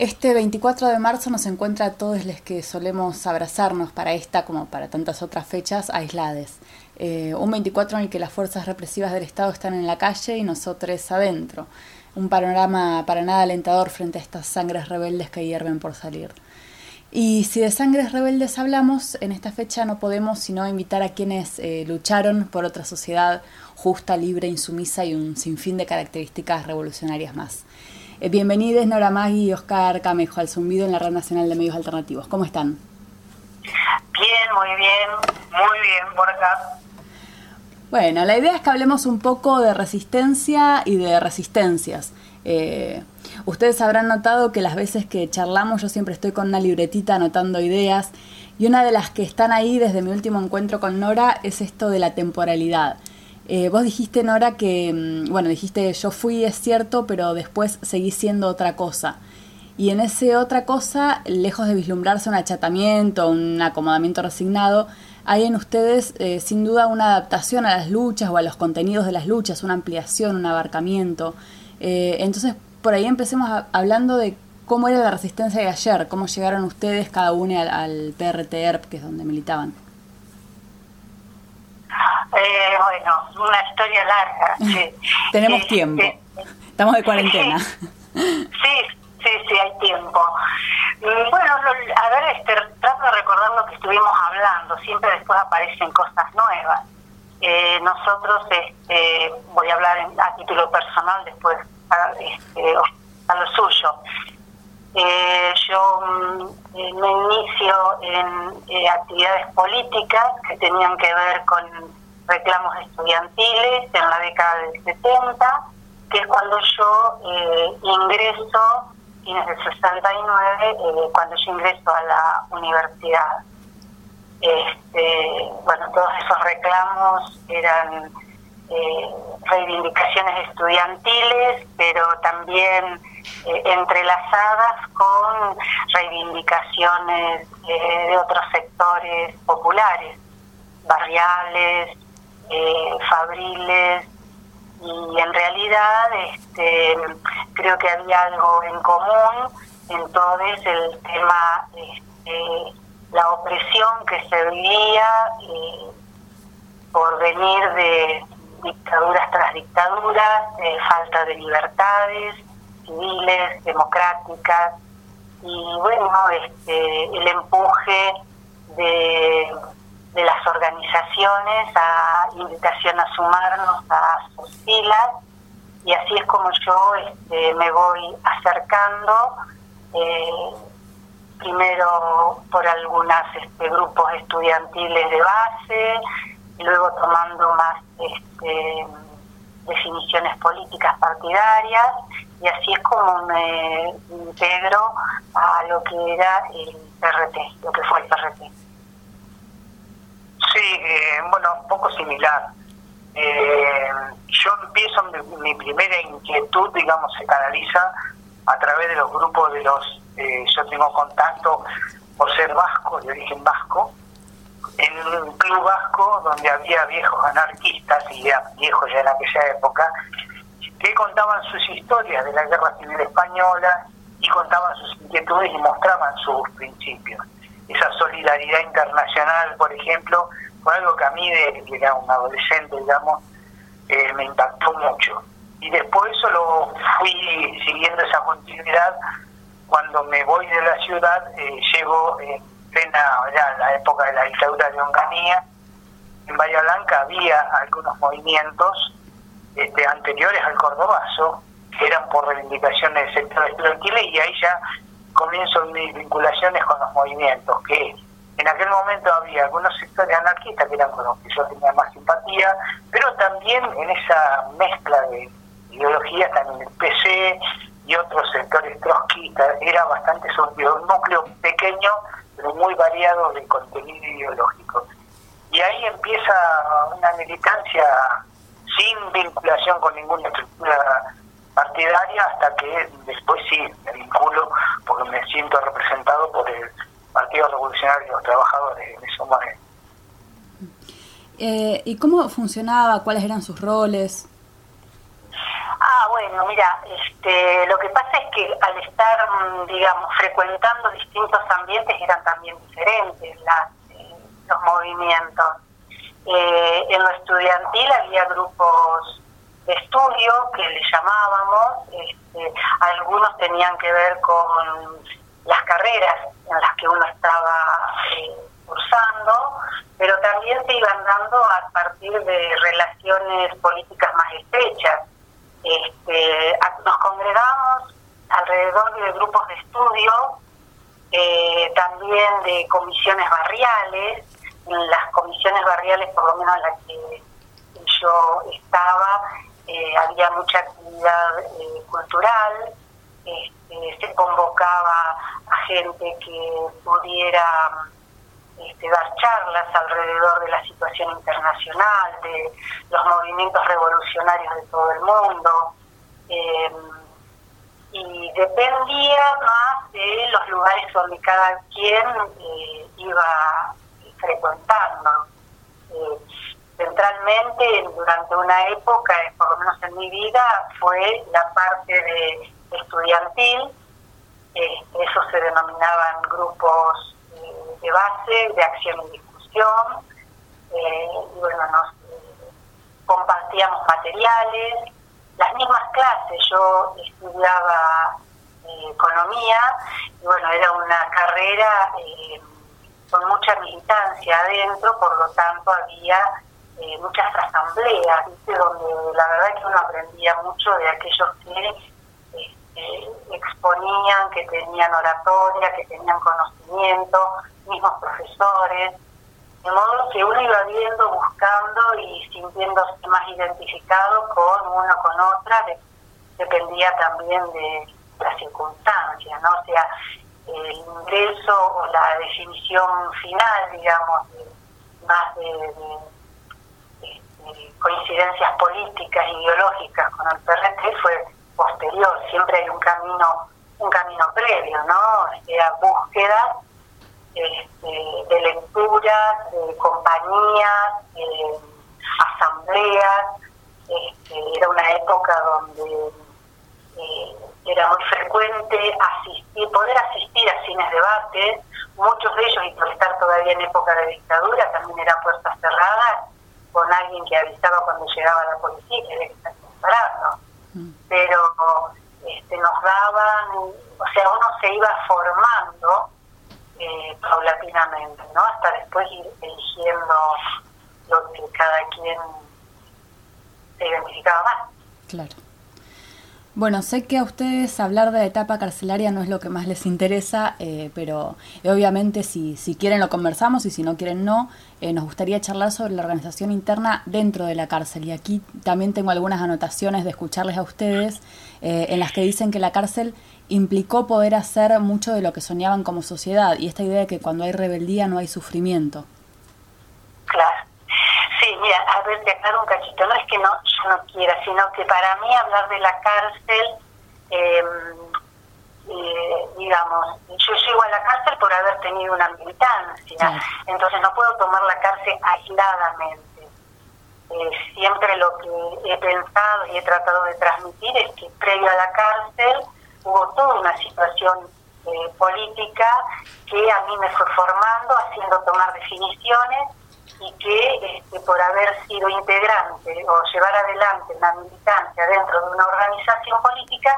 Este 24 de marzo nos encuentra a todos los que solemos abrazarnos para esta, como para tantas otras fechas, aislades. Un 24 en el que las fuerzas represivas del Estado están en la calle y nosotros adentro. Un panorama para nada alentador frente a estas sangres rebeldes que hierven por salir. Y si de sangres rebeldes hablamos, en esta fecha no podemos sino invitar a quienes lucharon por otra sociedad justa, libre, insumisa y un sinfín de características revolucionarias más. Bienvenidos Nora Maggi y Oscar Camejo al Zumbido en la Red Nacional de Medios Alternativos. ¿Cómo están? Bien, muy bien por acá. Bueno, la idea es que hablemos un poco de resistencia y de resistencias. Ustedes habrán notado que las veces que charlamos yo siempre estoy con una libretita anotando ideas y una de las que están ahí desde mi último encuentro con Nora es esto de la temporalidad. Vos dijiste, Nora, que, dijiste yo fui, es cierto, pero después seguí siendo otra cosa. Y en ese otra cosa, lejos de vislumbrarse un achatamiento, un acomodamiento resignado, hay en ustedes sin duda una adaptación a las luchas o a los contenidos de las luchas, una ampliación, un abarcamiento. Entonces, por ahí empecemos hablando de cómo era la resistencia de ayer, cómo llegaron ustedes cada uno al PRT-ERP, que es donde militaban. Una historia larga. Sí. Tenemos tiempo. Estamos de cuarentena. Sí, hay tiempo. Bueno, a ver, trato de recordar lo que estuvimos hablando. Siempre después aparecen cosas nuevas. Nosotros, voy a hablar a título personal, después a lo suyo. Yo me inicio en actividades políticas que tenían que ver con reclamos estudiantiles en la década del 70, que es cuando yo ingreso, fines del 69, cuando yo ingreso a la universidad. Todos esos reclamos eran reivindicaciones estudiantiles, pero también entrelazadas con reivindicaciones de otros sectores populares, barriales, fabriles, y en realidad creo que había algo en común en todo el tema, la opresión que se vivía por venir de dictaduras tras dictaduras, falta de libertades civiles, democráticas, y el empuje de las organizaciones a invitación a sumarnos a sus filas, y así es como yo me voy acercando, primero por algunos grupos estudiantiles de base, y luego tomando más definiciones políticas partidarias, y así es como me integro a lo que era el PRT, lo que fue el PRT. Sí, un poco similar. Yo empiezo, mi primera inquietud, se canaliza a través de los grupos de yo tengo contacto por ser vasco, de origen vasco, en un club vasco donde había viejos anarquistas, y viejos ya en aquella época, que contaban sus historias de la Guerra Civil Española y contaban sus inquietudes y mostraban sus principios. Esa solidaridad internacional, por ejemplo, fue algo que a mí, de que era un adolescente, me impactó mucho. Y después eso lo fui siguiendo esa continuidad. Cuando me voy de la ciudad, llego en plena, la época de la dictadura de Onganía. En Bahía Blanca había algunos movimientos anteriores al Cordobazo, que eran por reivindicaciones del sector estudiantil, y ahí ya comienzo mis vinculaciones con los movimientos, que en aquel momento había algunos sectores anarquistas que eran con los que yo tenía más simpatía, pero también en esa mezcla de ideologías también el PC y otros sectores trotskistas. Era bastante sólido, un núcleo pequeño pero muy variado de contenido ideológico. Y ahí empieza una militancia sin vinculación con ninguna estructura partidaria, hasta que después sí me vinculo porque me siento representado por el Partido Revolucionario de los Trabajadores en ese momento. ¿Y cómo funcionaba? ¿Cuáles eran sus roles? Bueno, mira, lo que pasa es que al estar, digamos, frecuentando distintos ambientes eran también diferentes los movimientos. En lo estudiantil había grupos de estudio que le llamábamos, algunos tenían que ver con las carreras en las que uno estaba cursando, pero también se iban dando a partir de relaciones políticas más estrechas. Nos congregamos alrededor de grupos de estudio, también de comisiones barriales. En las comisiones barriales, por lo menos en las que yo estaba, había mucha actividad cultural, se convocaba a gente que pudiera dar charlas alrededor de la situación internacional, de los movimientos revolucionarios de todo el mundo, y dependía más de los lugares donde cada quien iba frecuentando. Centralmente, durante una época, por lo menos en mi vida, fue la parte de estudiantil. Eso se denominaban grupos de base, de acción y discusión. Y bueno, nos compartíamos materiales, las mismas clases. Yo estudiaba economía y bueno, era una carrera con mucha militancia adentro, por lo tanto había muchas asambleas, ¿viste? Donde la verdad es que uno aprendía mucho de aquellos que exponían, que tenían oratoria, que tenían conocimiento, mismos profesores, de modo que uno iba viendo, buscando y sintiéndose más identificado con una con otra, dependía también de las circunstancias, ¿no? O sea, el ingreso o la definición final, digamos, más de coincidencias políticas e ideológicas con el PRT fue posterior. Siempre hay un camino previo, ¿no? O sea, búsqueda de lecturas, de compañías, asambleas. Era una época donde era muy frecuente poder asistir a cines debates, muchos de ellos, y por estar todavía en época de dictadura, también eran puertas cerradas, con alguien que avisaba cuando llegaba la policía que había que estar disparando. Pero nos daban, o sea, uno se iba formando paulatinamente, ¿no? Hasta después ir eligiendo lo que cada quien se identificaba más. Claro. Bueno, sé que a ustedes hablar de la etapa carcelaria no es lo que más les interesa, pero obviamente si quieren lo conversamos y si no quieren no. Nos gustaría charlar sobre la organización interna dentro de la cárcel. Y aquí también tengo algunas anotaciones de escucharles a ustedes en las que dicen que la cárcel implicó poder hacer mucho de lo que soñaban como sociedad, y esta idea de que cuando hay rebeldía no hay sufrimiento. Claro. Sí, mira, a ver, te aclaro un cachito. No es que yo no quiera, sino que para mí hablar de la cárcel, digamos, yo llego a la cárcel por haber tenido una militancia, claro. Entonces no puedo tomar la cárcel aisladamente. Siempre lo que he pensado y he tratado de transmitir es que previo a la cárcel hubo toda una situación política que a mí me fue formando, haciendo tomar definiciones, y que por haber sido integrante o llevar adelante una militancia dentro de una organización política,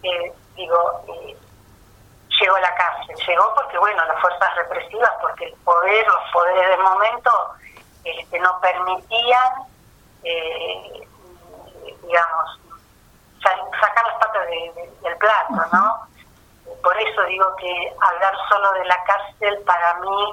llegó a la cárcel. Llegó porque, bueno, las fuerzas represivas, porque los poderes del momento no permitían, digamos, sacar las patas del plato, ¿no? Por eso digo que hablar solo de la cárcel para mí,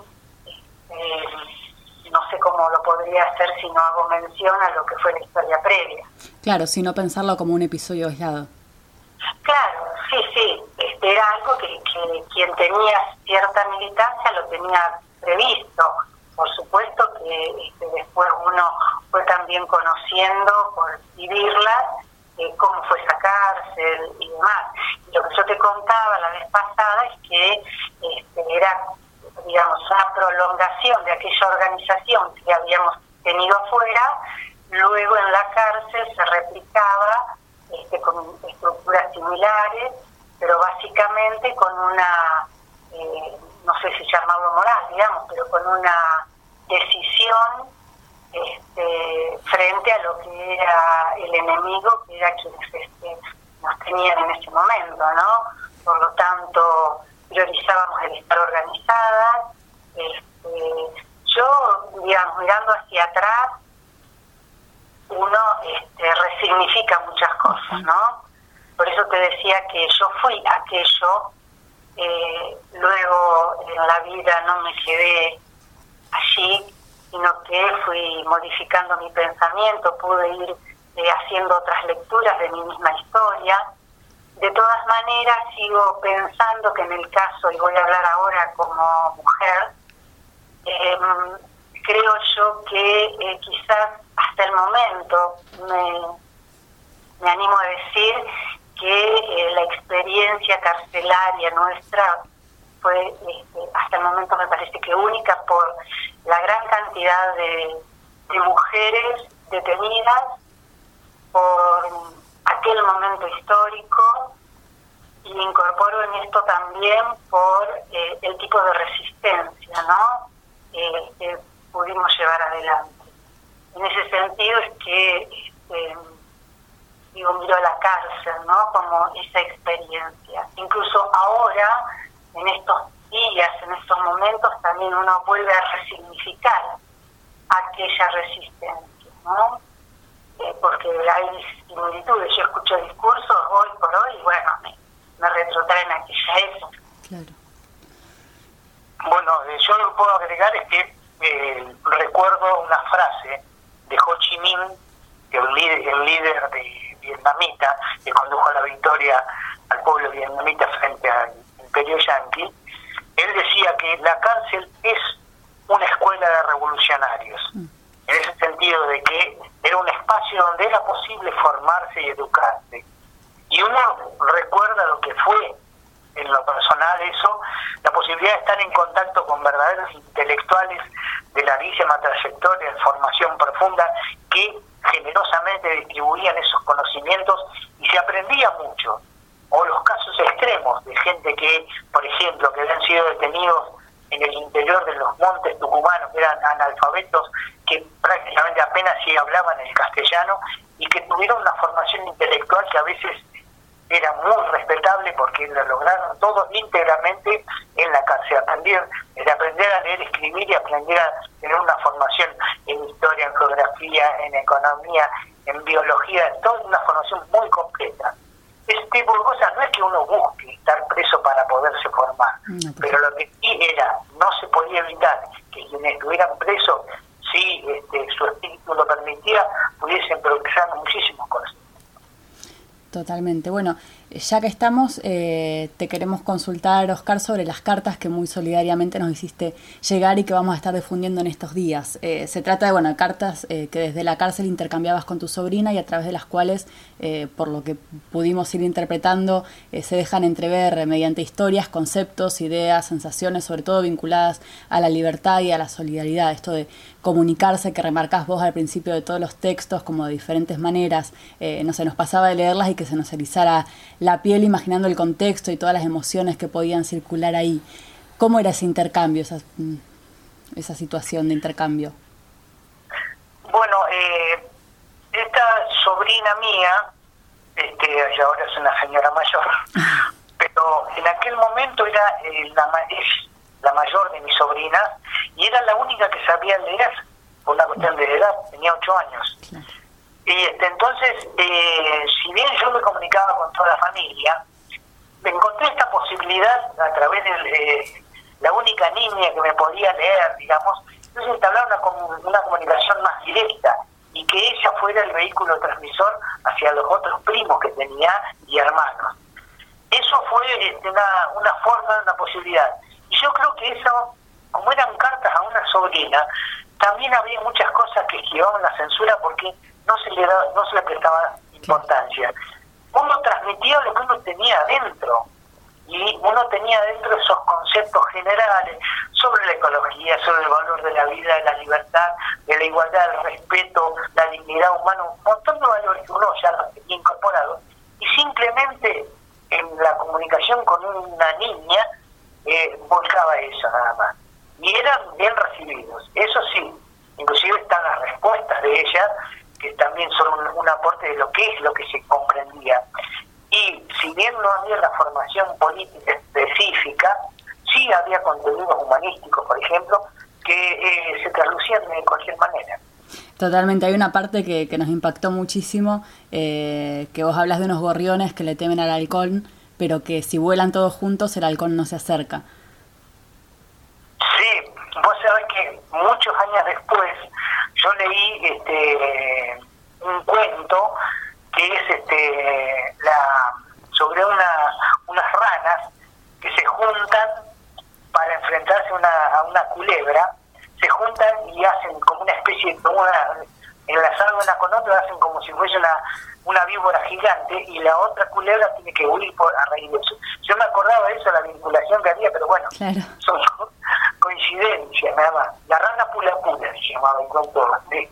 no sé cómo lo podría hacer si no hago mención a lo que fue la historia previa. Claro, sino pensarlo como un episodio aislado. Claro, sí, era algo que quien tenía cierta militancia lo tenía previsto. Por supuesto que después uno fue también conociendo, por vivirlas, cómo fue esa cárcel y demás. Y lo que yo te contaba la vez pasada es que era, digamos, una prolongación de aquella organización que habíamos tenido afuera. Luego en la cárcel se replicaba con estructuras similares, pero básicamente con una, no sé si llamarlo moral, digamos, pero con una decisión frente a lo que era el enemigo, que era quienes nos tenían en ese momento, ¿no? Por lo tanto, priorizábamos el estar organizadas. Yo, digamos, mirando hacia atrás, uno resignifica muchas cosas, ¿no? Por eso te decía que yo fui aquello, luego en la vida no me quedé allí, sino que fui modificando mi pensamiento, pude ir haciendo otras lecturas de mi misma historia. De todas maneras, sigo pensando que en el caso, y voy a hablar ahora como mujer, creo yo que quizás hasta el momento me animo a decir que la experiencia carcelaria nuestra fue hasta el momento me parece que única por la gran cantidad de mujeres detenidas, por aquel momento histórico, y incorporo en esto también por el tipo de resistencia, ¿no? Que pudimos llevar adelante. En ese sentido es que miro a la cárcel, ¿no? Como esa experiencia. Incluso ahora, en estos días, en estos momentos, también uno vuelve a resignificar aquella resistencia, ¿no? Porque hay similitudes. Yo escucho discursos hoy por hoy y bueno, me retrotraen a aquella época. Claro. Bueno, yo lo que puedo agregar es que recuerdo una frase de Ho Chi Minh, el líder de vietnamita, que condujo a la victoria al pueblo vietnamita frente al imperio yanqui. Él decía que la cárcel es una escuela de revolucionarios, en ese sentido de que era un espacio donde era posible formarse y educarse. Y uno recuerda lo que fue, en lo personal, eso, la posibilidad de estar en contacto con verdaderos intelectuales de larguísima trayectoria, de formación profunda, que generosamente distribuían esos conocimientos y se aprendía mucho. O los casos extremos de gente que, por ejemplo, que habían sido detenidos en el interior de los montes tucumanos, que eran analfabetos, que prácticamente apenas si hablaban el castellano y que tuvieron una formación intelectual que a veces era muy respetable porque lo lograron todos íntegramente en la cárcel. Aprender a leer, escribir y aprender a tener una formación en historia, en geografía, en economía, en biología, toda una formación muy completa. Ese tipo de cosas no es que uno busque estar preso para poderse formar, pero lo que sí era, no se podía evitar que quienes estuvieran presos, si su espíritu lo permitía, pudiesen progresar muchísimos cosas. Totalmente. Bueno, ya que estamos, te queremos consultar, Oscar, sobre las cartas que muy solidariamente nos hiciste llegar y que vamos a estar difundiendo en estos días. Se trata de cartas que desde la cárcel intercambiabas con tu sobrina y a través de las cuales, por lo que pudimos ir interpretando, se dejan entrever mediante historias, conceptos, ideas, sensaciones, sobre todo vinculadas a la libertad y a la solidaridad. Esto de comunicarse, que remarcás vos al principio de todos los textos, como de diferentes maneras. Nos pasaba de leerlas y que se nos erizara la piel imaginando el contexto y todas las emociones que podían circular ahí. ¿Cómo era ese intercambio, esa situación de intercambio? Bueno, esta sobrina mía, y ahora es una señora mayor, pero en aquel momento era la mayor de mis sobrinas y era la única que sabía leer por una cuestión de edad, tenía 8 años. Claro. Y entonces, si bien yo me comunicaba con toda la familia, me encontré esta posibilidad a través de la única niña que me podía leer, digamos, entonces entablar una comunicación más directa y que ella fuera el vehículo transmisor hacia los otros primos que tenía y hermanos. Eso fue una forma, una posibilidad. Y yo creo que eso, como eran cartas a una sobrina, también había muchas cosas que esquivaban la censura porque no se le prestaba importancia. Uno transmitía lo que uno tenía adentro y uno tenía adentro esos conceptos generales sobre la ecología, sobre el valor de la vida, de la libertad, de la igualdad, del respeto, la dignidad humana, un montón de valores que uno ya los tenía incorporados y simplemente en la comunicación con una niña volcaba eso nada más. Y eran bien recibidos, eso sí, inclusive están las respuestas de ella, que también son un aporte de lo que es lo que se comprendía. Y si bien no había la formación política específica, sí había contenidos humanísticos, por ejemplo, que se traducían de cualquier manera. Totalmente, hay una parte que nos impactó muchísimo, que vos hablas de unos gorriones que le temen al halcón, pero que si vuelan todos juntos el halcón no se acerca. Sí, vos sabés que muchos años después yo leí un cuento que es sobre unas ranas que se juntan para enfrentarse a una culebra, se juntan y hacen como una especie de enlazada una con otra, hacen como si fuese una víbora gigante, y la otra culebra tiene que huir a raíz de eso. Yo me acordaba de eso, la vinculación que había, pero bueno, claro, son coincidencias nada más. La rana pula pula se llamaba el cuento, ¿sí?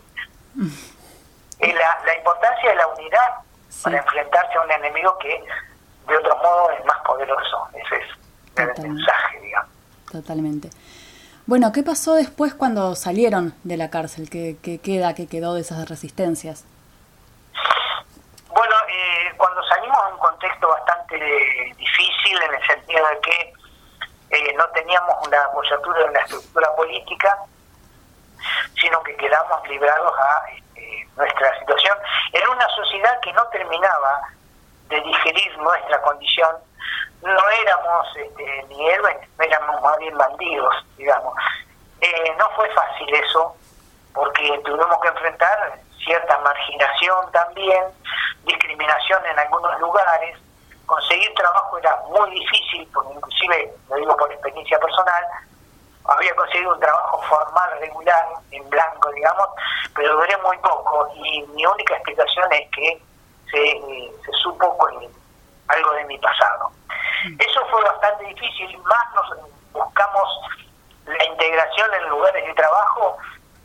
La importancia de la unidad, sí, para enfrentarse a un enemigo que de otro modo es más poderoso. Ese es el mensaje, digamos. Totalmente. Bueno, ¿qué pasó después cuando salieron de la cárcel? ¿Qué quedó de esas resistencias? Bueno, cuando salimos en un contexto bastante difícil, en el sentido de que no teníamos una apoyatura de una estructura política, sino que quedamos librados a nuestra situación en una sociedad que no terminaba de digerir nuestra condición. No éramos ni héroes, éramos más bien bandidos, digamos. No fue fácil eso, porque tuvimos que enfrentar cierta marginación también, discriminación en algunos lugares. Conseguir trabajo era muy difícil, porque inclusive, lo digo por experiencia personal, había conseguido un trabajo formal, regular, en blanco, digamos, pero duré muy poco, y mi única explicación es que se supo con algo de mi pasado. Eso fue bastante difícil, más nos buscamos la integración en lugares de trabajo,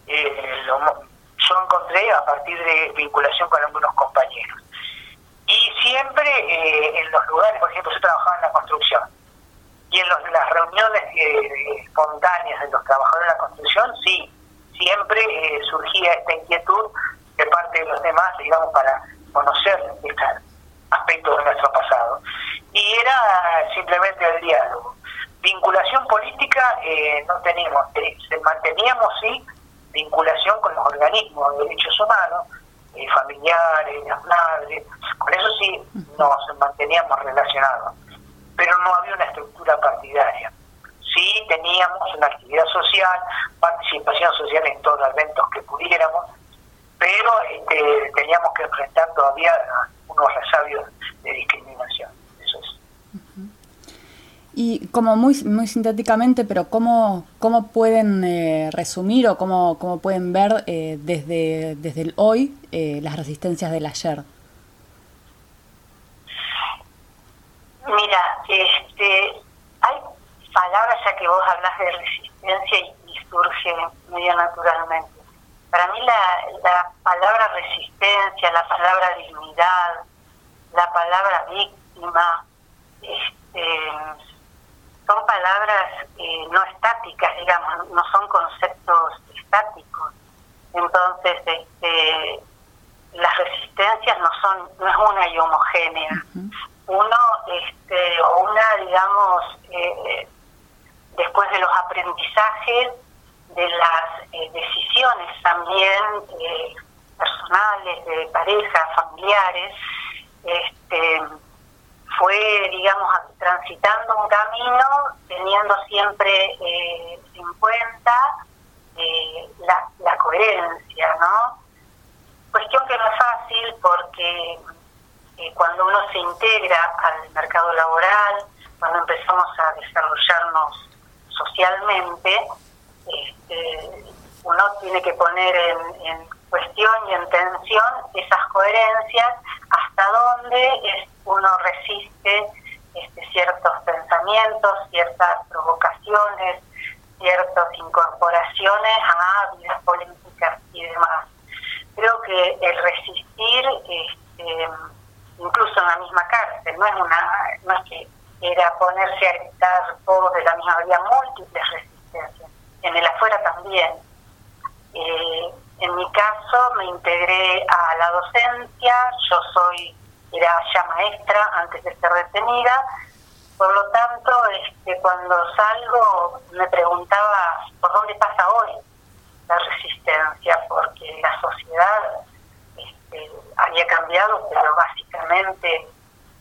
yo encontré a partir de vinculación con algunos compañeros. Y siempre en los lugares, por ejemplo, yo trabajaba en la construcción, y en las reuniones espontáneas de los trabajadores de la construcción, sí, siempre surgía esta inquietud de parte de los demás, digamos, para conocer este aspecto de nuestro pasado. Y era simplemente el diálogo. Vinculación política no teníamos, manteníamos sí vinculación con los organismos de derechos humanos, familiares, las madres, con eso sí nos manteníamos relacionados, pero no había una estructura partidaria. Sí teníamos una actividad social, participación social en todos los eventos que pudiéramos, pero teníamos que enfrentar todavía unos resabios de discriminación. Eso es. Y como muy sintéticamente, pero ¿cómo pueden resumir o cómo pueden ver desde el hoy las resistencias del ayer? Mira, hay palabras, ya que vos hablas de resistencia y surge medio naturalmente. Para mí la palabra resistencia, la palabra dignidad, la palabra víctima, son palabras no estáticas, digamos, no son conceptos estáticos. Entonces, las resistencias no es una y homogénea. Uno, o una, digamos, después de los aprendizajes, de las decisiones también personales, de parejas, familiares, fue, digamos, transitando un camino, teniendo siempre en cuenta la coherencia, ¿no? Cuestión que no es fácil porque cuando uno se integra al mercado laboral, cuando empezamos a desarrollarnos socialmente, uno tiene que poner en cuestión y en tensión esas coherencias, hasta dónde uno resiste ciertos pensamientos, ciertas provocaciones, ciertas incorporaciones a vidas políticas y demás. Creo que el resistir incluso en la misma cárcel, no es que era ponerse a gritar todos de la misma, había múltiples resistencias, en el afuera también. En mi caso me integré a la docencia, era ya maestra antes de ser detenida, por lo tanto cuando salgo me preguntaba por dónde pasa hoy la resistencia, porque la sociedad había cambiado, pero básicamente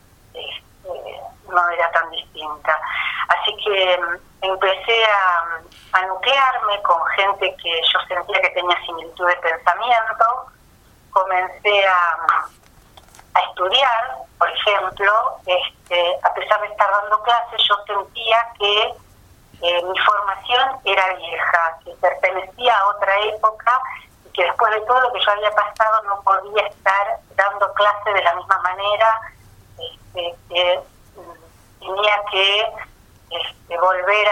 no era tan distinta. Así que empecé a nuclearme con gente que yo sentía que tenía similitud de pensamiento, comencé a estudiar, por ejemplo, a pesar de estar dando clases, yo sentía que mi formación era vieja, que pertenecía a otra época y que después de todo lo que yo había pasado no podía estar dando clases de la misma manera, que tenía que volver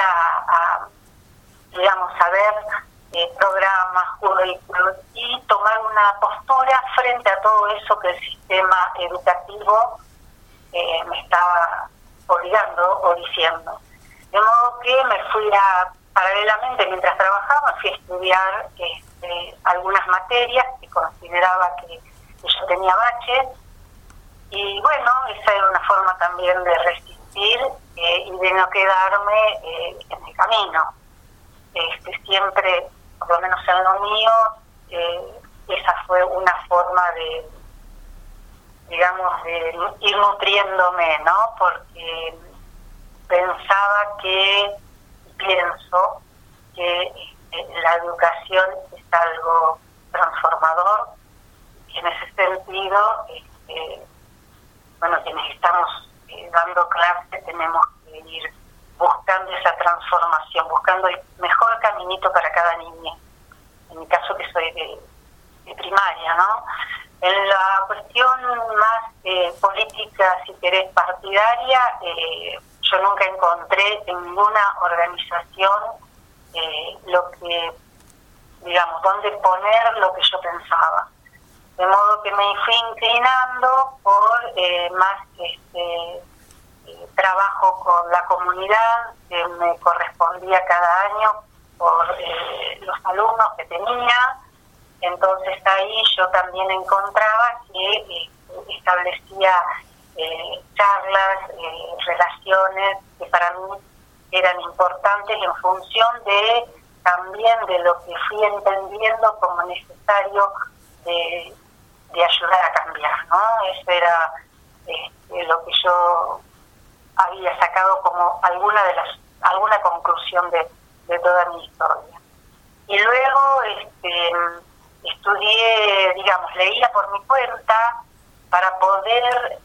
a ver programas, currículos y tomar una postura frente a todo eso que el sistema educativo me estaba obligando o diciendo. De modo que me fui paralelamente, mientras trabajaba, fui a estudiar algunas materias que consideraba que yo tenía baches, y bueno, esa era una forma también de resistir y de no quedarme en el camino. Siempre, por lo menos en lo mío, esa fue una forma de ir nutriéndome, ¿no? Porque pienso que la educación es algo transformador, y en ese sentido, quienes estamos dando clase tenemos que ir buscando esa transformación, buscando el mejor caminito para cada niña. En mi caso, que soy de primaria, ¿no? En la cuestión más política, si querés, partidaria, yo nunca encontré en ninguna organización dónde poner lo que yo pensaba. De modo que me fui inclinando por más trabajo con la comunidad, que me correspondía cada año por los alumnos que tenía. Entonces ahí yo también encontraba que establecía charlas, relaciones que para mí eran importantes en función también de lo que fui entendiendo como necesario de ayudar a cambiar, ¿no? Eso era lo que yo había sacado como alguna conclusión de toda mi historia. Y luego estudié, leía por mi cuenta para poder,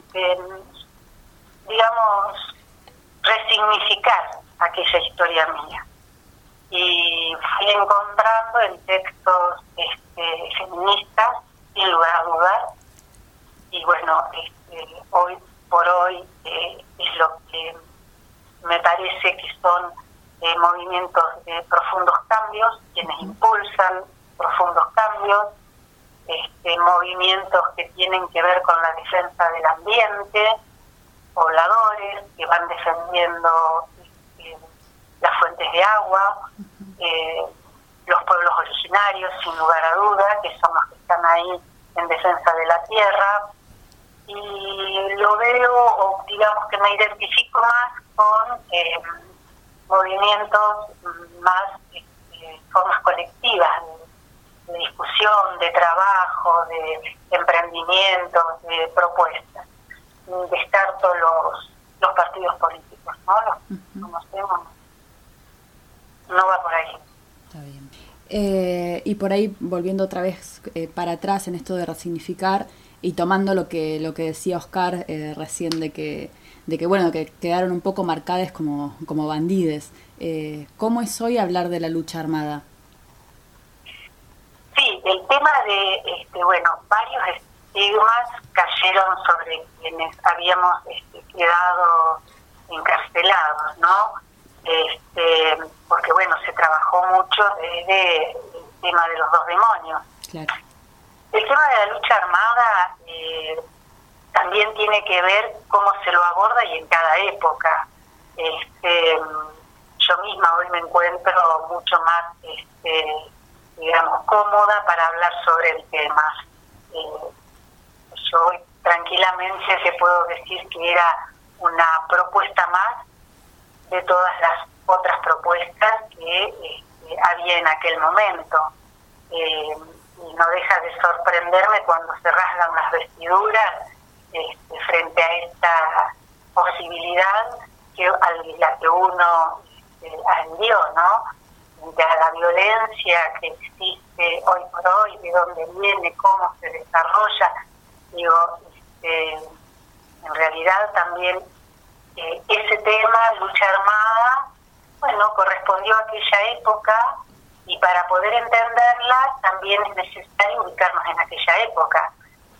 resignificar aquella historia mía. Y fui encontrando en textos feministas, sin lugar a dudar, y bueno, hoy por hoy es lo que me parece que son movimientos de profundos cambios, quienes impulsan profundos cambios, movimientos que tienen que ver con la defensa del ambiente, pobladores que van defendiendo las fuentes de agua, los pueblos originarios, sin lugar a duda, que son los que están ahí en defensa de la tierra, y lo veo, o digamos que me identifico más con movimientos más, formas colectivas de discusión, de trabajo, de emprendimientos, de propuestas. Descarto los partidos políticos, ¿no? Los que conocemos, no va por ahí. Está bien. Y por ahí, volviendo otra vez para atrás en esto de resignificar y tomando lo que decía Oscar recién de que quedaron un poco marcadas como bandides. ¿Cómo es hoy hablar de la lucha armada? Sí, el tema de, varios estigmas cayeron sobre quienes habíamos quedado encarcelados, ¿no? Porque se trabajó mucho desde el tema de los dos demonios. Claro. El tema de la lucha armada también tiene que ver cómo se lo aborda y en cada época. Yo misma hoy me encuentro mucho más, digamos, cómoda para hablar sobre el tema. Yo hoy tranquilamente te puedo decir que era una propuesta más de todas las otras propuestas que había en aquel momento. Y no deja de sorprenderme cuando se rasgan las vestiduras frente a esta posibilidad a la que uno adhirió, ¿no? Frente a la violencia que existe hoy por hoy, de dónde viene, cómo se desarrolla. Digo, en realidad también ese tema, lucha armada, bueno, correspondió a aquella época, y para poder entenderla también es necesario ubicarnos en aquella época.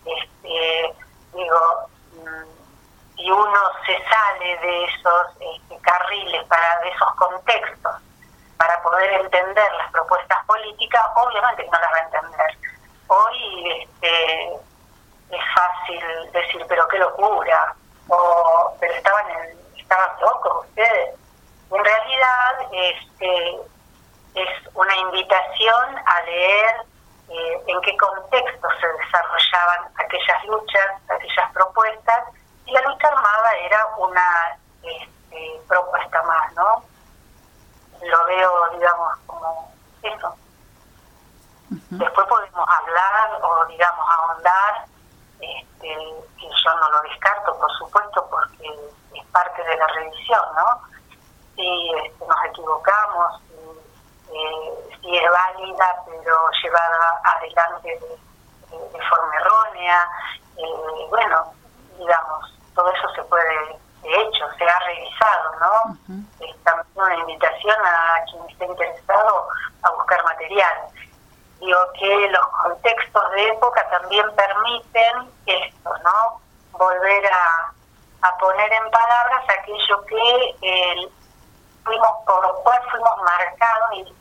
Si uno se sale de esos carriles, de esos contextos, para poder entender las propuestas políticas, obviamente que no las va a entender. Hoy es fácil decir, pero qué locura, pero estaban locos ustedes. En realidad es una invitación a leer en qué contexto se desarrollaban aquellas luchas, aquellas propuestas, y la lucha armada era una propuesta más, ¿no? Lo veo, digamos, como eso. Uh-huh. Después podemos hablar o, digamos, ahondar, que yo no lo descarto, por supuesto, porque es parte de la revisión, ¿no? Si nos equivocamos, si es válida, pero llevada adelante de forma errónea, bueno, digamos, todo eso se puede, de hecho, se ha revisado, ¿no? Uh-huh. Es también una invitación a quien esté interesado a buscar material. Digo que los contextos de época también permiten esto, ¿no? Volver a poner en palabras aquello que por lo cual fuimos marcados y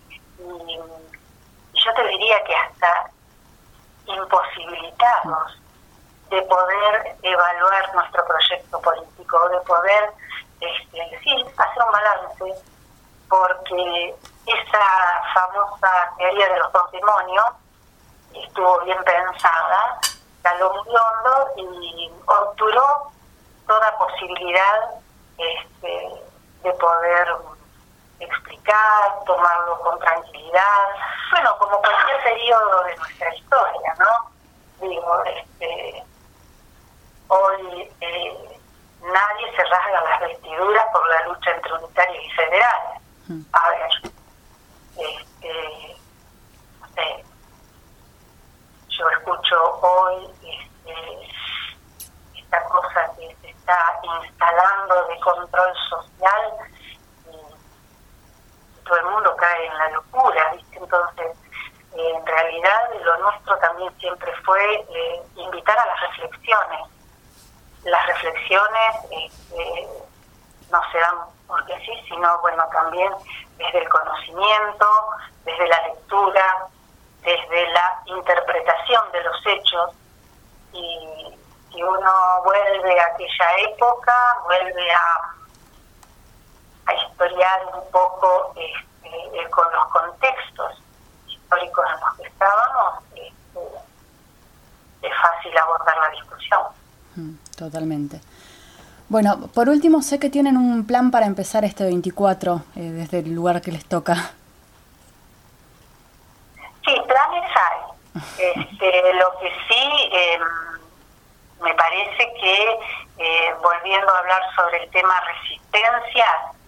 yo te diría que hasta imposibilitados de poder evaluar nuestro proyecto político, de poder hacer un balance, porque esa famosa teoría de los dos demonios estuvo bien pensada, caló muy hondo y obturó toda posibilidad de poder explicar, tomarlo con tranquilidad, bueno, como cualquier periodo de nuestra historia, ¿no? Digo, hoy nadie se rasga las vestiduras por la lucha entre unitarios y federales. A ver, no sé, yo escucho hoy esta cosa que se está instalando de control social y todo el mundo cae en la locura, ¿viste? Entonces, en realidad lo nuestro también siempre fue invitar a las reflexiones. Las reflexiones no se dan porque sí, sino bueno, también desde el conocimiento, desde la lectura, desde la interpretación de los hechos. Y si uno vuelve a aquella época, vuelve a historiar un poco con los contextos históricos en los que estábamos, es fácil abordar la discusión. Totalmente. Bueno, por último, sé que tienen un plan para empezar este 24, desde el lugar que les toca. Sí, planes hay. Lo que sí, me parece que, volviendo a hablar sobre el tema resistencia,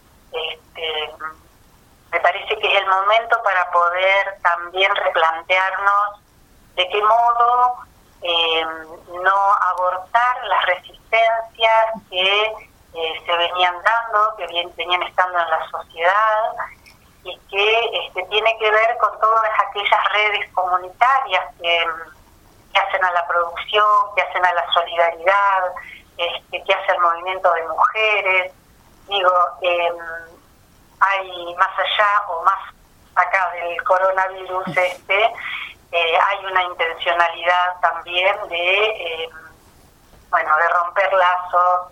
me parece que es el momento para poder también replantearnos de qué modo no abortar las resistencias que se venían dando, que venían estando en la sociedad, y que tiene que ver con todas aquellas redes comunitarias que hacen a la producción, que hacen a la solidaridad, que hace el movimiento de mujeres. Digo, hay más allá o más acá del coronavirus hay una intencionalidad también de bueno, de romper lazos,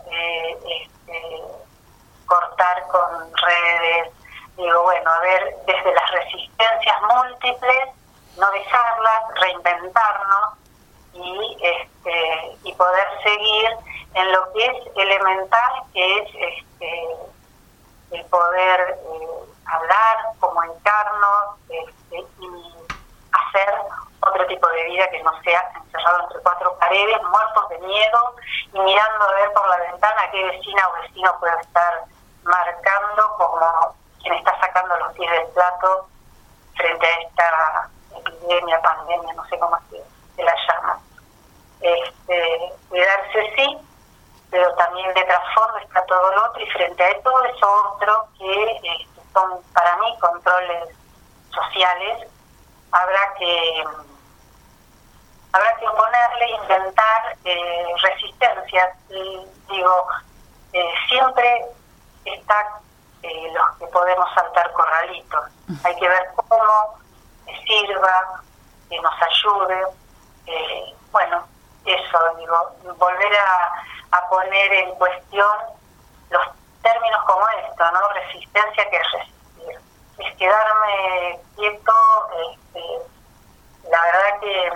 cortar con redes. Digo, bueno, a ver, desde las resistencias múltiples, no dejarlas, reinventarnos y poder seguir en lo que es elemental, que es el poder hablar, comunicarnos y hacer otro tipo de vida que no sea encerrado entre cuatro paredes, muertos de miedo y mirando a ver por la ventana qué vecina o vecino puede estar marcando como quien está sacando los pies del plato frente a esta epidemia, pandemia, no sé cómo se la llama. Cuidarse sí, pero también de trasfondo está todo lo otro, y frente a todo eso otro que son para mí controles sociales, habrá que oponerle, inventar resistencias. Y digo, siempre está los que podemos saltar corralitos. Hay que ver cómo sirva, que nos ayude. Bueno, eso, digo, volver a poner en cuestión los términos como esto, ¿no? Resistencia, que es resistir. Es quedarme quieto, la verdad que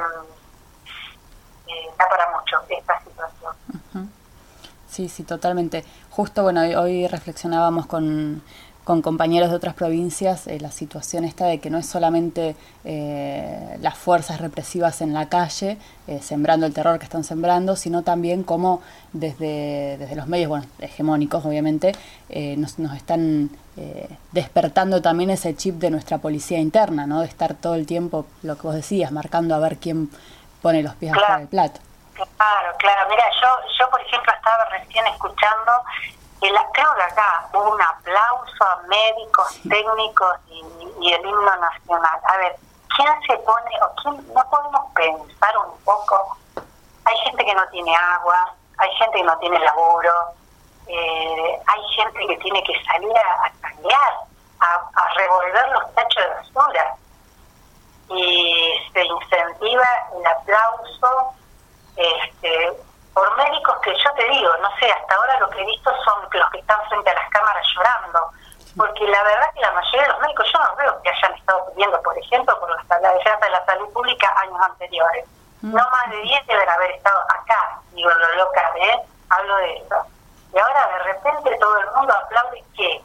da para mucho esta situación. Uh-huh. Sí, totalmente. Justo, bueno, hoy reflexionábamos con compañeros de otras provincias la situación esta de que no es solamente las fuerzas represivas en la calle sembrando el terror que están sembrando, sino también cómo desde los medios, bueno, hegemónicos obviamente, nos están despertando también ese chip de nuestra policía interna, ¿no? De estar todo el tiempo, lo que vos decías, marcando a ver quién pone los pies afuera del plato. Claro. Mira, yo por ejemplo estaba recién escuchando, creo que acá hubo un aplauso a médicos, técnicos y el himno nacional. A ver, ¿quién se pone o quién no podemos pensar un poco? Hay gente que no tiene agua, hay gente que no tiene laburo, hay gente que tiene que salir a tarear, a revolver los tachos de basura. Y se incentiva el aplauso por médicos que yo te digo, no sé, hasta ahora lo que he visto son los que están frente a las cámaras llorando, porque la verdad que la mayoría de los médicos yo no veo que hayan estado pidiendo, por ejemplo, por la defensa de la salud pública años anteriores. No más de 10 deben haber estado acá, digo, en lo local, hablo de eso. Y ahora de repente todo el mundo aplaude que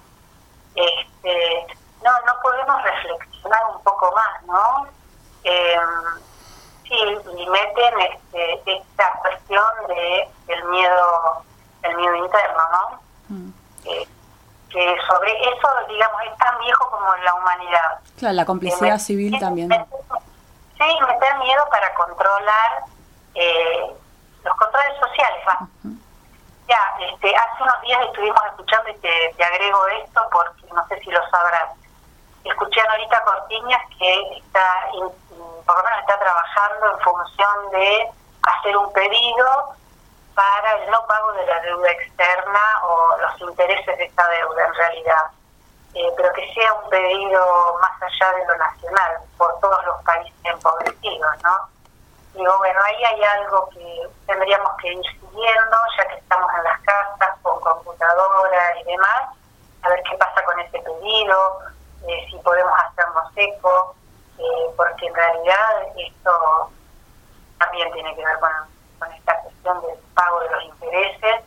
no podemos reflexionar un poco más, ¿no? Sí, y meten esta cuestión de el miedo interno, ¿no? Que sobre eso, digamos, es tan viejo como la humanidad. Claro, la complicidad civil también. Meter miedo para controlar los controles sociales, ¿va? Uh-huh. Ya, hace unos días estuvimos escuchando, y te agrego esto porque no sé si lo sabrás. Escuché a Norita Cortiñas que por lo menos está trabajando en función de hacer un pedido para el no pago de la deuda externa o los intereses de esta deuda en realidad, pero que sea un pedido más allá de lo nacional por todos los países empobrecidos, ¿no? Digo, bueno, ahí hay algo que tendríamos que ir siguiendo, ya que estamos en las casas con computadora y demás, a ver qué pasa con ese pedido, si podemos hacernos eco, porque en realidad esto también tiene que ver con esta cuestión del pago de los intereses,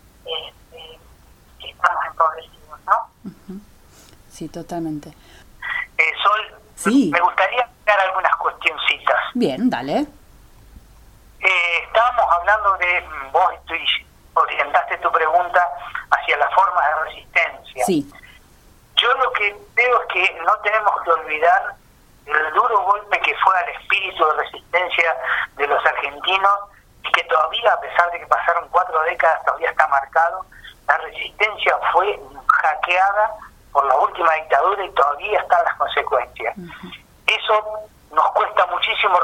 que estamos empobrecidos, ¿no? Uh-huh. Sí, totalmente. Sol, sí. Me gustaría dar algunas cuestioncitas. Bien, dale. Estábamos hablando vos orientaste tu pregunta hacia las formas de resistencia. Sí. Yo lo que veo es que no tenemos que olvidar el duro golpe que fue al espíritu de resistencia de los argentinos, y que todavía, a pesar de que pasaron 4 décadas, todavía está marcado. La resistencia fue hackeada por la última dictadura y todavía están las consecuencias. Uh-huh. Eso nos cuesta muchísimo,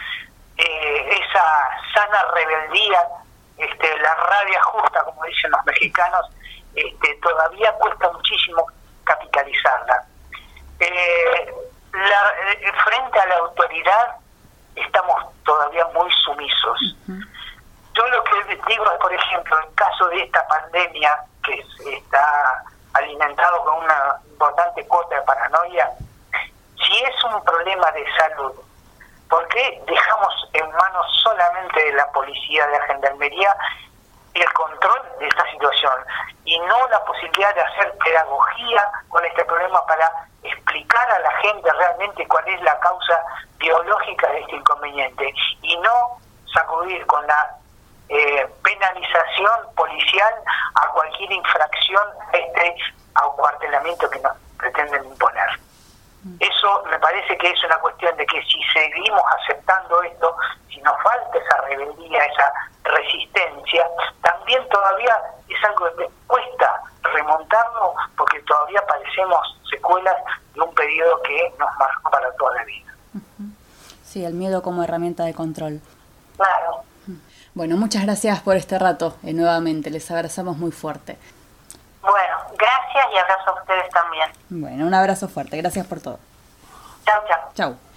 esa sana rebeldía, la rabia justa, como dicen los mexicanos, todavía cuesta muchísimo capitalizarla. Frente a la autoridad estamos todavía muy sumisos. Uh-huh. Yo lo que digo es, por ejemplo, en caso de esta pandemia que se está alimentado con una importante cuota de paranoia, si es un problema de salud, ¿por qué dejamos en manos solamente de la policía, de la gendarmería, el control de esta situación y no la posibilidad de hacer pedagogía con este problema para explicar a la gente realmente cuál es la causa biológica de este inconveniente y no sacudir con la penalización policial a cualquier infracción a este acuartelamiento que nos pretenden imponer? Eso me parece que es una cuestión de que si seguimos aceptando esto, si nos falta esa rebeldía, esa resistencia, también todavía es algo que cuesta remontarnos porque todavía padecemos secuelas de un periodo que nos marcó para toda la vida. Sí, el miedo como herramienta de control. Claro. Bueno, muchas gracias por este rato nuevamente, les abrazamos muy fuerte. Bueno, gracias y abrazo a ustedes también. Bueno, un abrazo fuerte, gracias por todo. Chau, chau. Chau.